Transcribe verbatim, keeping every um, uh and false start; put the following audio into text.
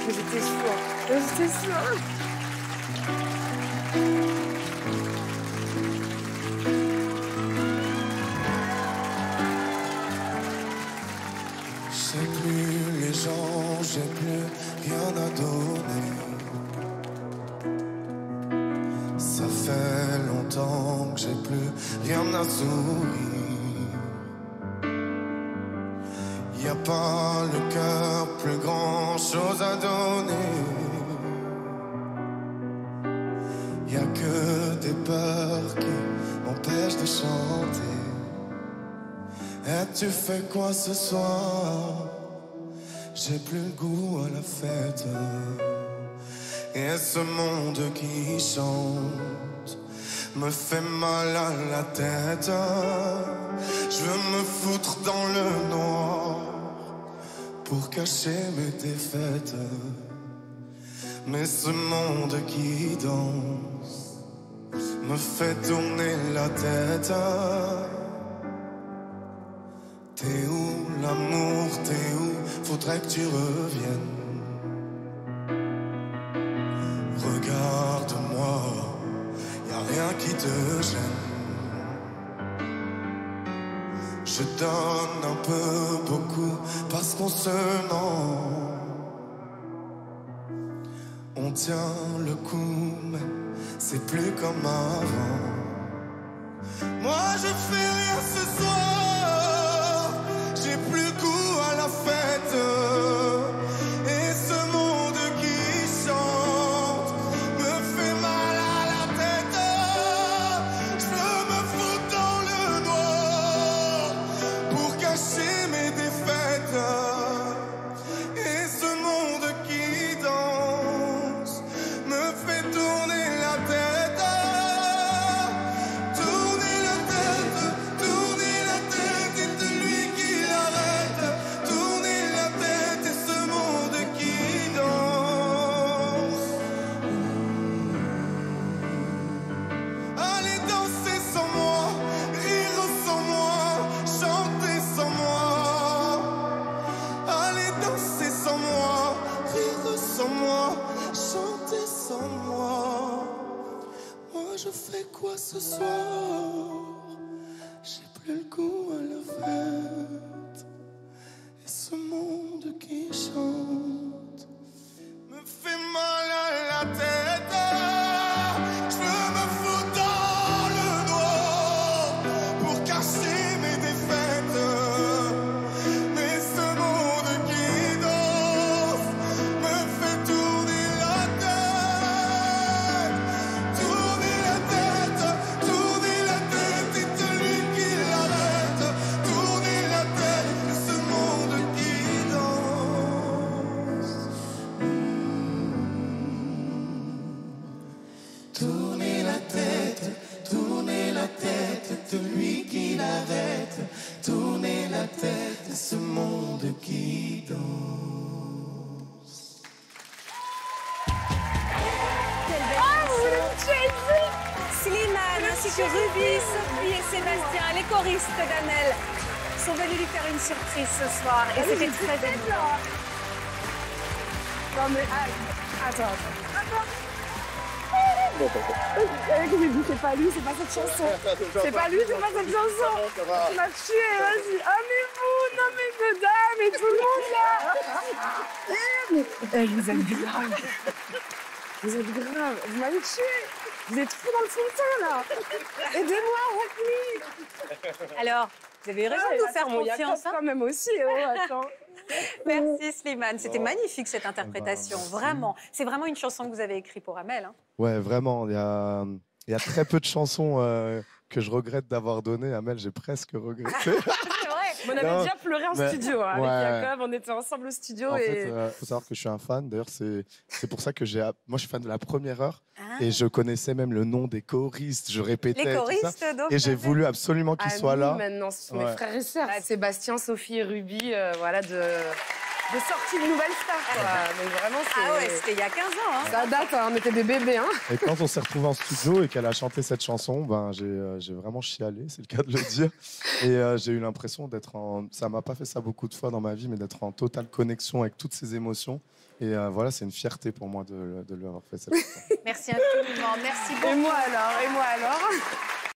Mais j'étais sûre. Mais j'étais sûre. J'ai plus les gens, j'ai plus rien à donner. Ça fait longtemps que j'ai plus rien à sourire. Y a pas le cœur, plus grand chose à donner. Y a que des peurs qui m'empêchent de chanter. Et tu fais quoi ce soir? J'ai plus le goût à la fête. Et ce monde qui chante me fait mal à la tête. Je veux me foutre dans le noir pour cacher mes défaites. Mais ce monde qui danse me fait tourner la tête. T'es où l'amour, t'es où? Faudrait que tu reviennes. Regarde-moi, y'a rien qui te gêne. Je donne un peu beaucoup parce qu'on se ment. On tient le coup, mais c'est plus comme avant. Moi je fais rien ce soir. J'ai plus le goût à la fête. Et ce monde qui chante me fait mal à la tête. Je veux me foutre dans le noir pour cacher mes défaites. Et ce monde qui danse me fait tourner la tête. Tourner la tête, tourner la tête, et de lui qui l'arrête. Tourner la tête et ce monde qui danse. Allez danser sans moi, rire sans moi, chanter sans moi. Allez danser sans moi, rire sans moi, chanter sans moi. Moi je fais quoi ce soir? J'ai plus le goût à la fête. Et ce monde qui chante me fait mal à la tête. Je veux me foutre dans le noir pour cacher mes défaites. Mais ce monde qui danse me fait tourner la tête. Tourner la tête, tourner la tête, et de lui qui l'arrête. Tourner la tête, et ce monde qui danse. Tourner la tête, tourner la tête, de lui qui l'arrête. Tourner la tête, ce monde qui danse. Ah, vous voulez me tuer ici? Slimane ainsi que Ruby, Sophie et Sébastien, les choristes d'Amel, sont venus lui faire une surprise ce soir. Et Allez, c'était j'ai très tout fait, émouvant. là. Non mais ah, attends, attends. Attends. Avec j'ai dit c'est pas lui, c'est pas cette chanson. C'est pas lui, c'est pas cette chanson. Tu m'as tué, vas-y. Ah mais vous, non mais mesdames et tout le monde là. Eh, mais vous êtes grave. Vous êtes grave. Vous m'avez tué. Vous êtes fous dans le fond de teint là. Aidez-moi, help me. Alors, vous avez eu raison de nous faire Attends, il y a confiance. quand hein. même aussi. Oh, attends. Merci Slimane, c'était magnifique cette interprétation, vraiment. C'est vraiment une chanson que vous avez écrite pour Amel. Hein. Ouais, vraiment. Il y a, il y a très peu de chansons euh, que je regrette d'avoir données. Amel, j'ai presque regretté. C'est vrai. On avait Non, déjà pleuré en mais- studio hein, avec ouais. Jacob, on était ensemble au studio En et... fait, il faut savoir que je suis un fan. D'ailleurs, c'est c'est pour ça que j'ai. Moi, je suis fan de la première heure Ah. et je connaissais même le nom des choristes. Je répétais. Les tout choristes, ça. donc. Et j'ai voulu absolument qu'ils Ah, soient nous, là. maintenant, ce sont mes Ouais. frères et sœurs. Ouais. Sébastien, Sophie et Ruby, euh, voilà, de... de sortie de nouvelle star, quoi. Donc vraiment, c'est... Ah ouais, c'était il y a quinze ans. Hein. Ça date, hein, on était des bébés. Hein. Et quand on s'est retrouvés en studio et qu'elle a chanté cette chanson, ben, j'ai euh, j'ai vraiment chialé, c'est le cas de le dire. Et euh, j'ai eu l'impression d'être en... Ça m'a pas fait ça beaucoup de fois dans ma vie, mais d'être en totale connexion avec toutes ces émotions. Et euh, voilà, c'est une fierté pour moi de, de lui avoir fait cette chanson. Merci infiniment, merci beaucoup. Et moi alors, et moi alors